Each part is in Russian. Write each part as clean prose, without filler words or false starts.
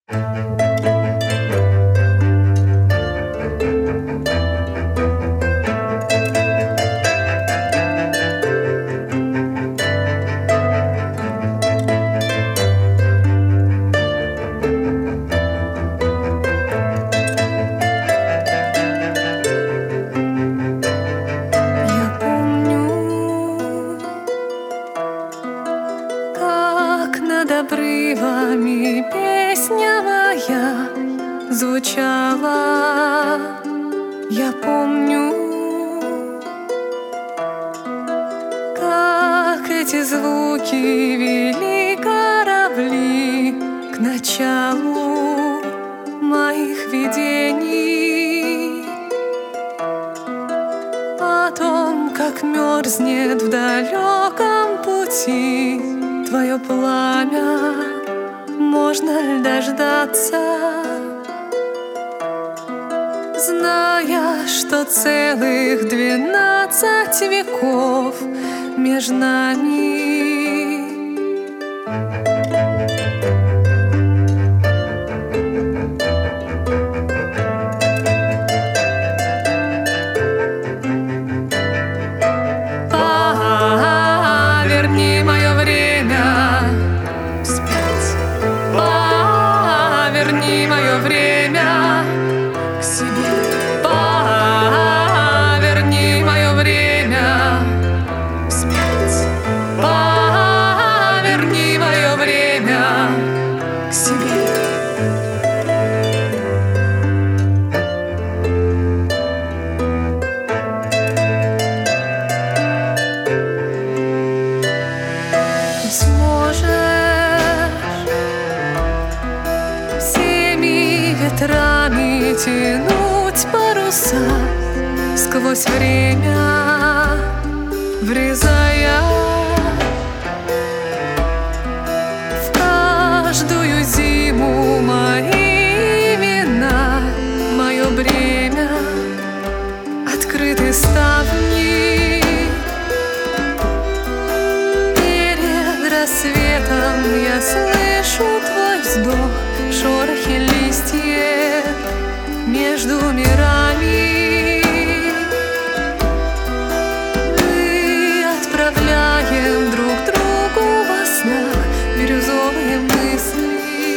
Над обрывами песня моя звучала. Я помню, как эти звуки вели корабли к началу моих видений. О том, как мерзнет в далеком пути твое пламя, можно ли дождаться, зная, что целых 12 веков между нами. Поверни мое время вспять, поверни мое время к себе, поверни мое время вспять, поверни мое время к себе. Ветрами тянуть паруса сквозь время, врезая в каждую зиму мои имена, мое бремя, открыты ставни. Перед рассветом я слышу твой вздох, шорохи листьев между мирами. Мы отправляем друг другу во снах бирюзовые мысли.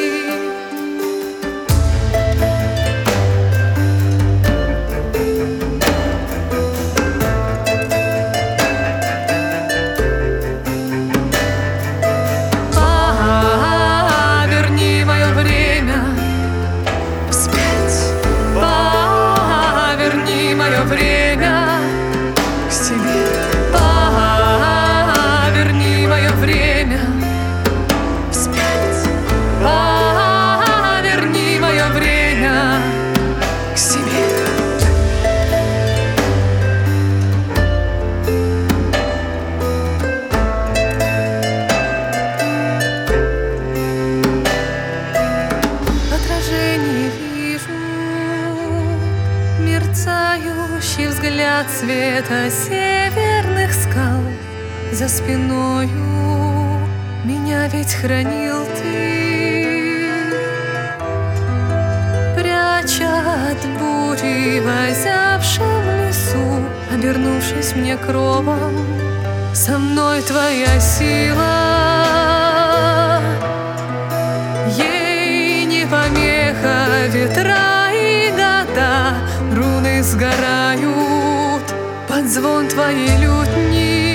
Поверни мое время вспять, поверни мое время к себе, поверни мое время вспять, поверни мое время к себе. Отражение вижу, мерцающий взгляд света северных скал. За спиною меня ведь хранил ты, пряча от бури в озябшем лесу. Обернувшись мне кровом, со мной твоя сила. Ей не помеха ветра и года, руны сгорают под звон твоей лютни.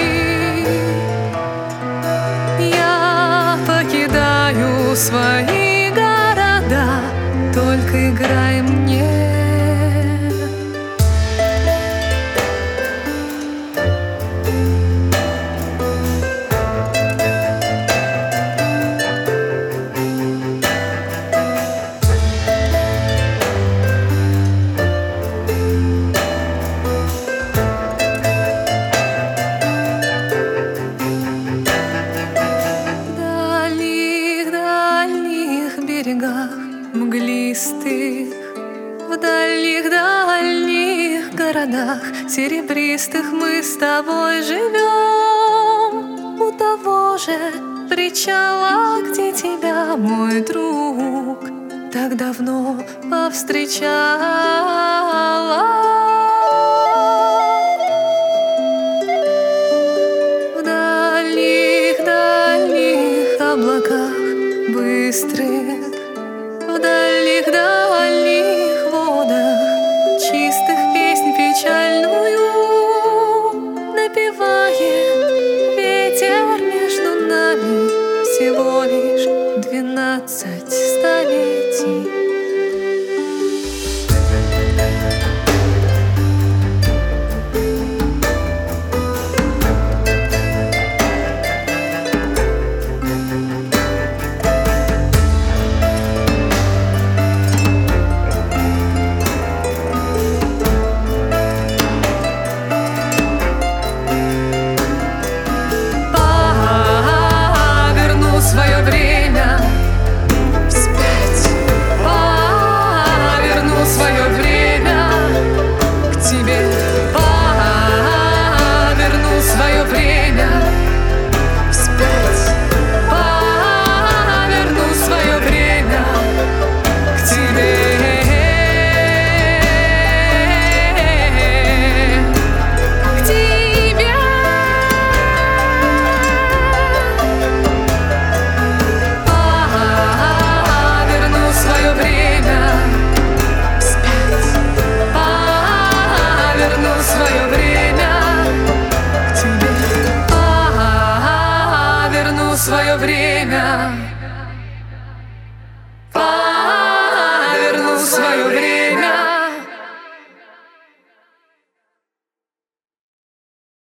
Я покидаю свои города, только играй мне. Мглистых, в дальних городах серебристых мы с тобой живем. У того же причала, где тебя, мой друг, так давно повстречала. В дальних облаках быстрых, в дальних водах чистых песнь печальную напевает ветер между нами. Всего лишь 12 столетий. Свое время вспять, поверну свое время к тебе, поверну свое время вспять, поверну свое время к тебе, к тебе. Свое время.